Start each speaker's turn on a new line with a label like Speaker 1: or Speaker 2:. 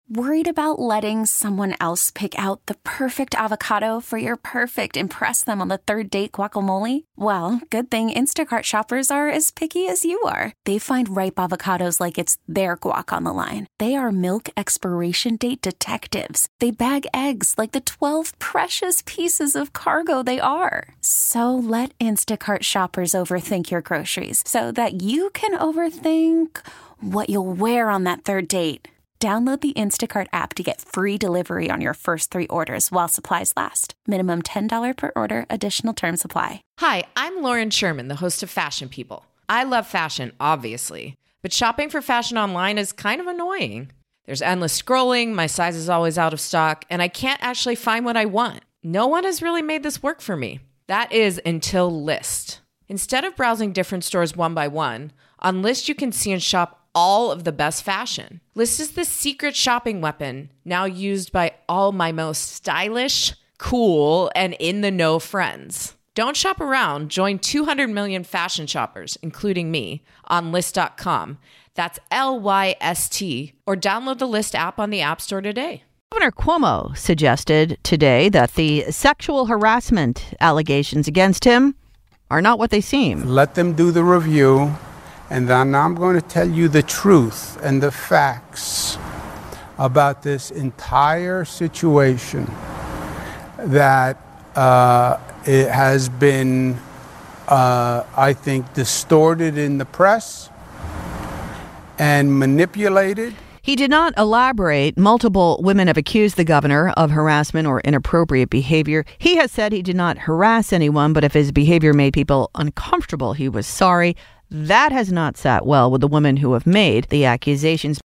Speaker 1: Worried about letting someone else pick out the perfect avocado for your perfect impress them on the third date guacamole? Well, good thing Instacart shoppers are as picky as you are. They find ripe avocados like it's their guac on the line. They are milk expiration date detectives. They bag eggs like the 12 precious pieces of cargo they are. So let Instacart shoppers overthink your groceries so that you can overthink what you'll wear on that third date. Download the Instacart app to get free delivery on your first 3 orders while supplies last. Minimum $10 per order. Additional terms apply.
Speaker 2: Hi, I'm Lauren Sherman, the host of Fashion People. I love fashion, obviously, but shopping for fashion online is kind of annoying. There's endless scrolling, my size is always out of stock, and I can't actually find what I want. No one has really made this work for me. That is until Lyst. Instead of browsing different stores one by one, on Lyst you can see and shop all of the best fashion. Lyst is the secret shopping weapon now used by all my most stylish, cool, and in-the-know friends. Don't shop around. Join 200 million fashion shoppers, including me, on Lyst.com. That's Lyst, or download the Lyst app on the App Store today.
Speaker 3: Governor Cuomo suggested today that the sexual harassment allegations against him are not what they seem.
Speaker 4: Let them do the review. And then I'm going to tell you the truth and the facts about this entire situation that it has been, I think, distorted in the press and manipulated.
Speaker 3: He did not elaborate. Multiple women have accused the governor of harassment or inappropriate behavior. He has said he did not harass anyone, but if his behavior made people uncomfortable, he was sorry. That has not sat well with the women who have made the accusations.